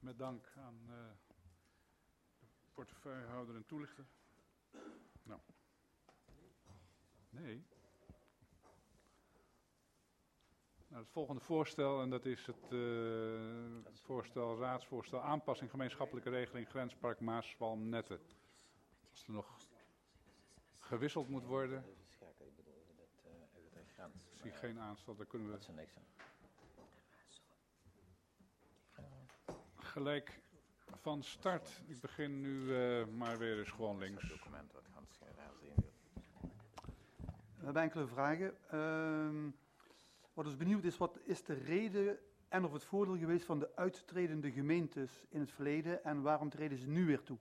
Met dank aan de portefeuillehouder en toelichter. Nou. Nee. Nou, het volgende voorstel, en dat is het raadsvoorstel aanpassing gemeenschappelijke regeling grenspark Maaswalm-Netten. Als er nog gewisseld moet worden. Ik zie geen aanstel, daar kunnen we gelijk van start. Ik begin nu maar weer eens gewoon links. We hebben enkele vragen. Wat ons benieuwd is, wat is de reden en of het voordeel geweest van de uittredende gemeentes in het verleden en waarom treden ze nu weer toe?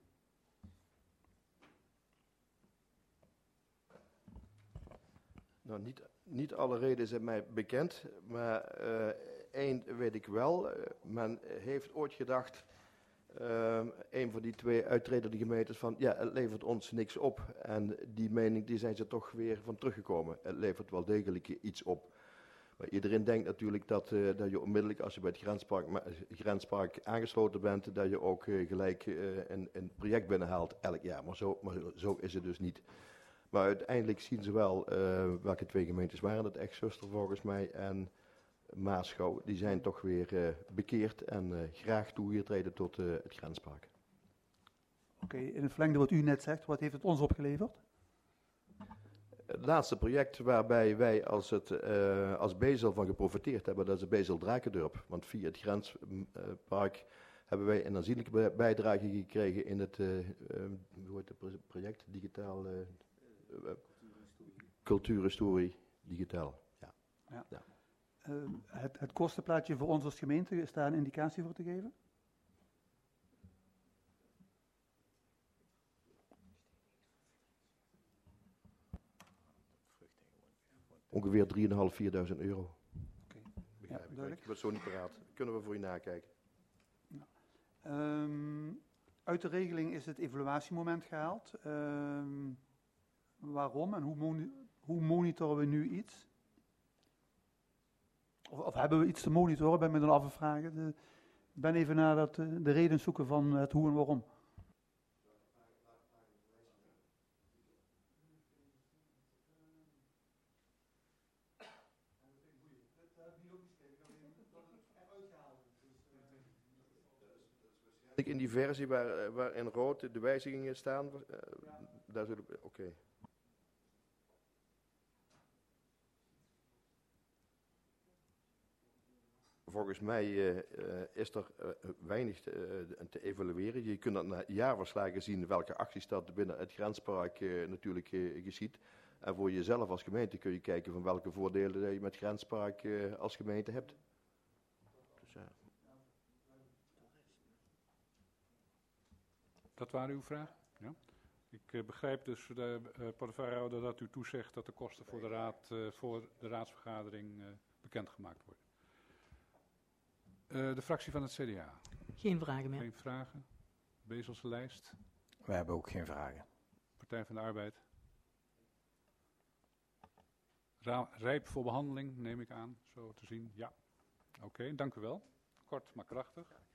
Nou, niet alle redenen zijn mij bekend, maar één weet ik wel. Men heeft ooit gedacht, een van die twee uittredende gemeentes, van ja, het levert ons niks op. En die mening die zijn ze toch weer van teruggekomen. Het levert wel degelijk iets op. Maar iedereen denkt natuurlijk dat je onmiddellijk, als je bij het grenspark aangesloten bent, dat je ook gelijk een project binnenhaalt elk jaar. Maar zo is het dus niet. Maar uiteindelijk zien ze wel welke twee gemeentes waren dat, Ex-Zuster volgens mij en Maasgouw. Die zijn toch weer bekeerd en graag toegetreden tot het grenspark. Oké, in het verlengde wat u net zegt, wat heeft het ons opgeleverd? Het laatste project waarbij wij als Bezel van geprofiteerd hebben, dat is de Bezel Drakendorp. Want via het grenspark hebben wij een aanzienlijke bijdrage gekregen in het hoe heet het project, digitaal cultuurhistorie digitaal. Ja. Het kostenplaatje voor ons als gemeente, is daar een indicatie voor te geven? Ongeveer 3.500, 4.000 euro. Oké. Begrijp Ja, ik. duidelijk. Ik ben zo niet paraat. Kunnen we voor u nakijken. Uit de regeling is het evaluatiemoment gehaald. Waarom en hoe monitoren we nu iets? Of hebben we iets te monitoren? Ik ben me dan af te vragen. Ik ben even naar de reden zoeken van het hoe en waarom. In die versie waar in rood de wijzigingen staan, daar zullen we... Oké. Volgens mij is er weinig te evalueren. Je kunt dat na jaarverslagen zien welke acties dat binnen het grenspark natuurlijk geschiet. En voor jezelf als gemeente kun je kijken van welke voordelen je met grenspark als gemeente hebt. Dus ja. Dat waren uw vragen? Ja. Ik begrijp dus, de portefeuillehouder, dat u toezegt dat de kosten voor de raad, voor de raadsvergadering bekendgemaakt worden. De fractie van het CDA. Geen vragen meer. Geen vragen. Bezelse lijst. We hebben ook geen vragen. Partij van de Arbeid. Rijp voor behandeling, neem ik aan, zo te zien. Ja. Oké, dank u wel. Kort maar krachtig.